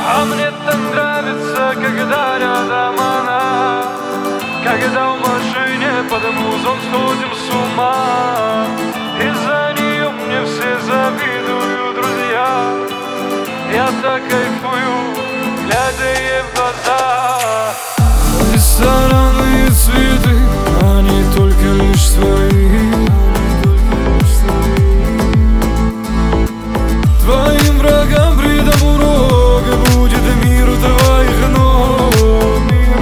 А мне так нравится, когда рядом она, когда в машине под музон сходим с ума. Из-за нее мне все завидуют, друзья. Я так кайфую, глядя ей в глаза. Рестораны и цветы, они только лишь свои. Твоим врагам предам урок, и будет мир у твоих ног.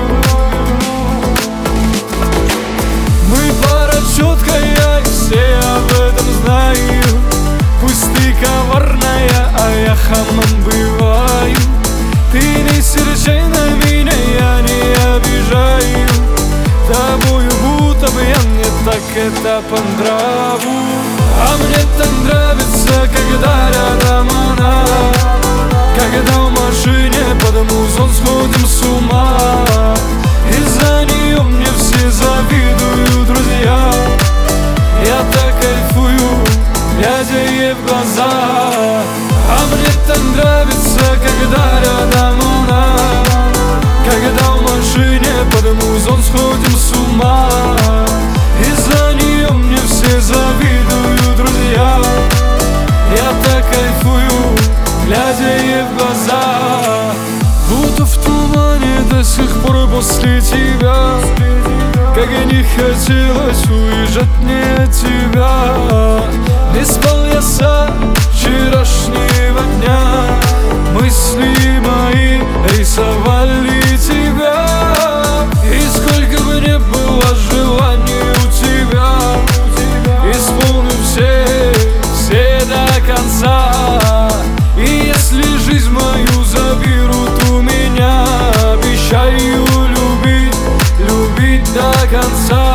Мы пара четкая, и все об этом знают. Пусть ты коварная, а я хамом бываю. Ты не серчай на меня, я не обижаю. Тобою будто бы я не так это по нраву. А мне так нравится, когда рядом она, когда в машине под музон сходим с ума. Из-за нее мне все завидуют, друзья. Я так кайфую, глядя ей в глаза. А мне так нравится, когда рядом она, когда в машине под музон сходим с ума. Из-за нее мне все завидуют, друзья. Я так кайфую, глядя ей в глаза. Будто в тумане до сих пор после тебя, как и не хотелось уезжать мне от тебя. Не спал я со вчерашнего дня, мысли мои рисовали тебя. И сколько бы не было желаний у тебя, исполню все до конца. И если жизнь мою заберут у меня, обещаю любить до конца.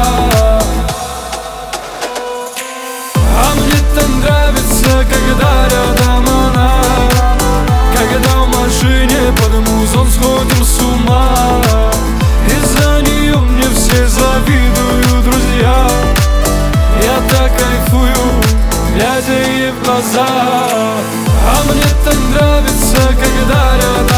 А мне так нравится, когда рядом она, когда в машине под музон сходим с ума. Из-за нее мне все завидуют, друзья. Я так кайфую, глядя ей в глаза. А мне так нравится, когда рядом